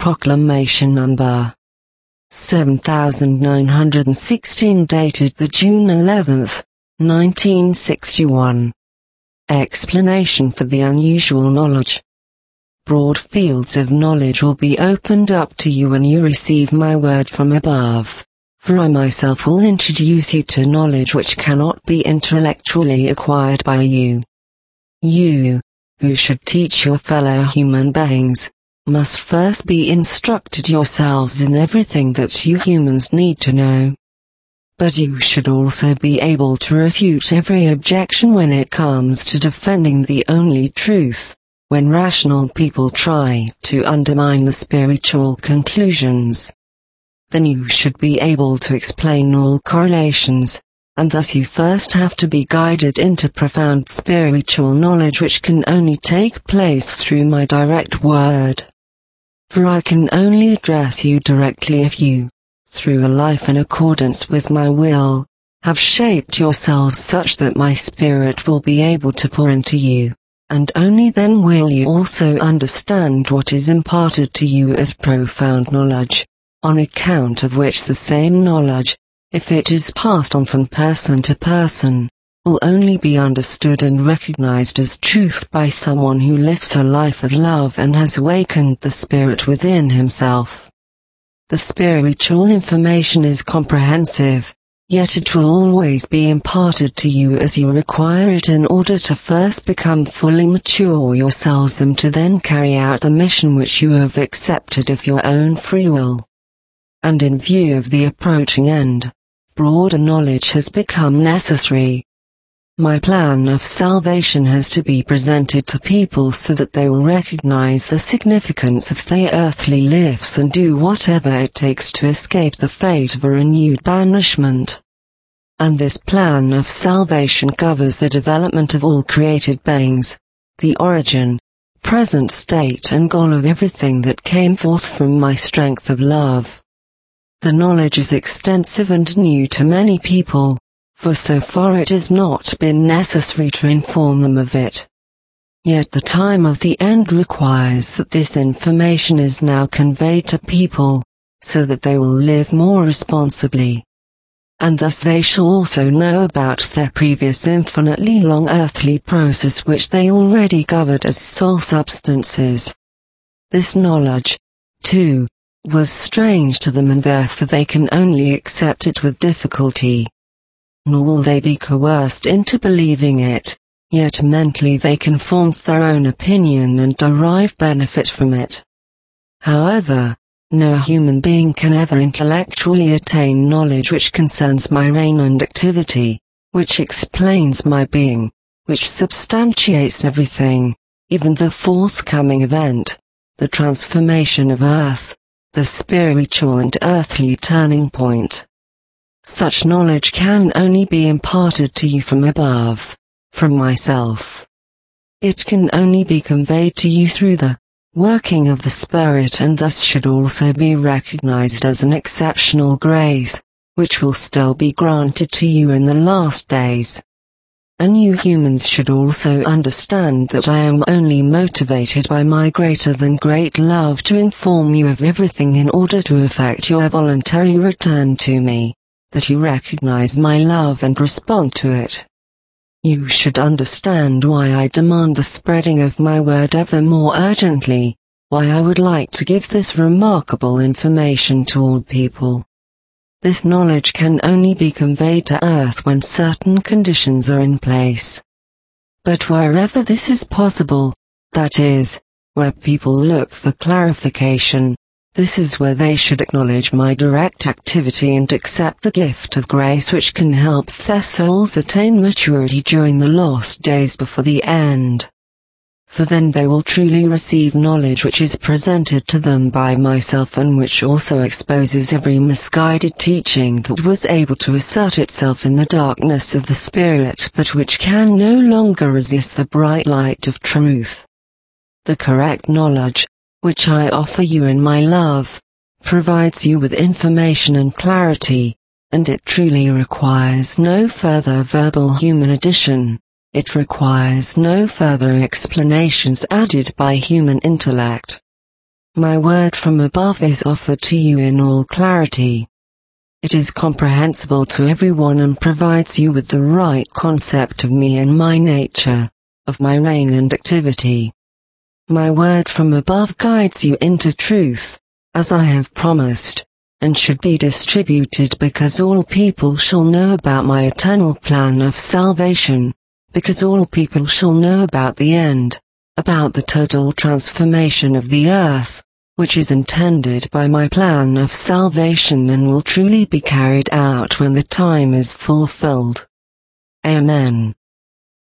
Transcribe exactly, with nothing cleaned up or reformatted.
Proclamation Number seven thousand nine hundred sixteen, dated the June eleventh, nineteen sixty-one. Explanation for the unusual knowledge. Broad fields of knowledge will be opened up to you when you receive my word from above, for I myself will introduce you to knowledge which cannot be intellectually acquired by you. You, who should teach your fellow human beings, must first be instructed yourselves in everything that you humans need to know. But you should also be able to refute every objection when it comes to defending the only truth, when rational people try to undermine the spiritual conclusions. Then you should be able to explain all correlations, and thus you first have to be guided into profound spiritual knowledge which can only take place through my direct word. For I can only address you directly if you, through a life in accordance with my will, have shaped yourselves such that my spirit will be able to pour into you, and only then will you also understand what is imparted to you as profound knowledge, on account of which the same knowledge, if it is passed on from person to person, will only be understood and recognized as truth by someone who lives a life of love and has awakened the spirit within himself. The spiritual information is comprehensive, yet it will always be imparted to you as you require it in order to first become fully mature yourselves and to then carry out the mission which you have accepted of your own free will. And in view of the approaching end, broader knowledge has become necessary. My plan of salvation has to be presented to people so that they will recognize the significance of their earthly lives and do whatever it takes to escape the fate of a renewed banishment. And this plan of salvation covers the development of all created beings, the origin, present state and goal of everything that came forth from my strength of love. The knowledge is extensive and new to many people, for so far it has not been necessary to inform them of it. Yet the time of the end requires that this information is now conveyed to people, so that they will live more responsibly. And thus they shall also know about their previous infinitely long earthly process which they already covered as soul substances. This knowledge, too, was strange to them and therefore they can only accept it with difficulty. Nor will they be coerced into believing it, yet mentally they can form their own opinion and derive benefit from it. However, no human being can ever intellectually attain knowledge which concerns my reign and activity, which explains my being, which substantiates everything, even the forthcoming event, the transformation of earth, the spiritual and earthly turning point. Such knowledge can only be imparted to you from above, from myself. It can only be conveyed to you through the working of the Spirit and thus should also be recognized as an exceptional grace, which will still be granted to you in the last days. And you humans should also understand that I am only motivated by my greater than great love to inform you of everything in order to effect your voluntary return to me, that you recognize my love and respond to it. You should understand why I demand the spreading of my word ever more urgently, why I would like to give this remarkable information to all people. This knowledge can only be conveyed to earth when certain conditions are in place. But wherever this is possible, that is, where people look for clarification, this is where they should acknowledge my direct activity and accept the gift of grace which can help their souls attain maturity during the lost days before the end. For then they will truly receive knowledge which is presented to them by myself and which also exposes every misguided teaching that was able to assert itself in the darkness of the spirit but which can no longer resist the bright light of truth. The correct knowledge, which I offer you in my love, provides you with information and clarity, and it truly requires no further verbal human addition. It requires no further explanations added by human intellect. My word from above is offered to you in all clarity. It is comprehensible to everyone and provides you with the right concept of me and my nature, of my reign and activity. My word from above guides you into truth, as I have promised, and should be distributed because all people shall know about my eternal plan of salvation, because all people shall know about the end, about the total transformation of the earth, which is intended by my plan of salvation and will truly be carried out when the time is fulfilled. Amen.